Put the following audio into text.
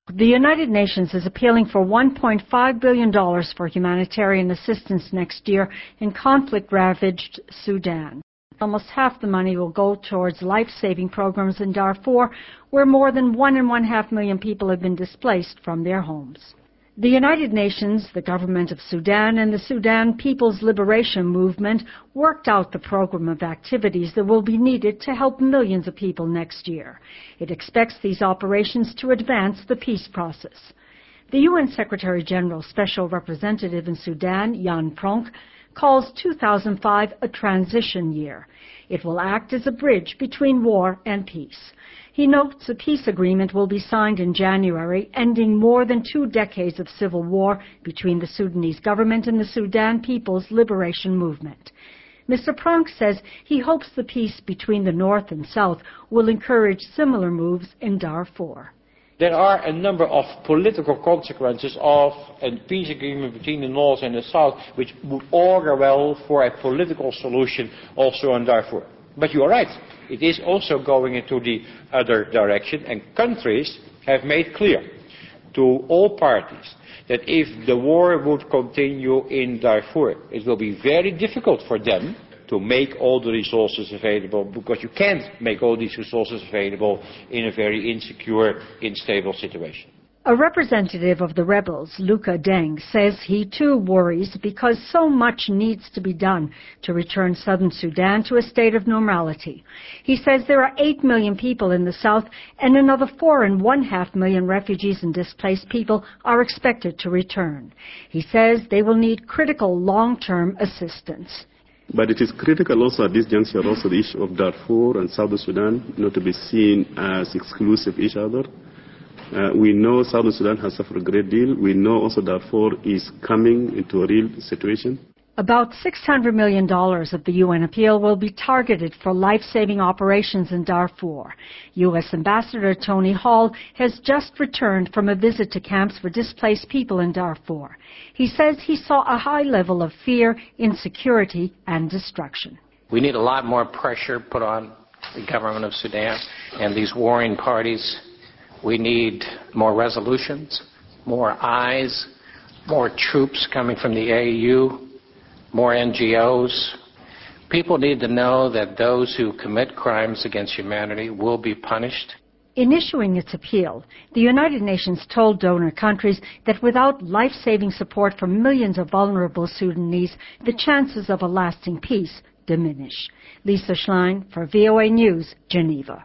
The United Nations is appealing for $1.5 billion for humanitarian assistance next year in conflict-ravaged Sudan. Almost half the money will go towards life-saving programs in Darfur, where more than 1.5 million people have been displaced from their homes. The United Nations, the government of Sudan, and the Sudan People's Liberation Movement worked out the program of activities that will be needed to help millions of people next year. It expects these operations to advance the peace process. The UN Secretary-General Special Representative in Sudan, Jan Pronk, calls 2005 a transition year. It will act as a bridge between war and peace. He notes a peace agreement will be signed in January, ending more than 2 decades of civil war between the Sudanese government and the Sudan People's Liberation Movement. Mr. Pronk says he hopes the peace between the North and South will encourage similar moves in Darfur. There are a number of political consequences of a peace agreement between the North and the South, which would augur well for a political solution also in Darfur. But you are right, it is also going into the other direction, and countries have made clear to all parties that if the war would continue in Darfur, it will be very difficult for them to make all the resources available, because you can't make all these resources available in a very insecure, unstable situation. A representative of the rebels, Luka Deng, says he too worries because so much needs to be done to return southern Sudan to a state of normality. He says there are 8 million people in the south and another 4.5 million refugees and displaced people are expected to return. He says they will need critical long-term assistance. But it is critical also at this juncture also the issue of Darfur and Southern Sudan not to be seen as exclusive each other. We know Southern Sudan has suffered a great deal. We know also Darfur is coming into a real situation. About $600 million of the UN appeal will be targeted for life-saving operations in Darfur. U.S. Ambassador Tony Hall has just returned from a visit to camps for displaced people in Darfur. He says he saw a high level of fear, insecurity, and destruction. We need a lot more pressure put on the government of Sudan and these warring parties. We need more resolutions, more eyes, more troops coming from the AU, more NGOs. People need to know that those who commit crimes against humanity will be punished. In issuing its appeal, the United Nations told donor countries that without life-saving support for millions of vulnerable Sudanese, the chances of a lasting peace diminish. Lisa Schlein for VOA News, Geneva.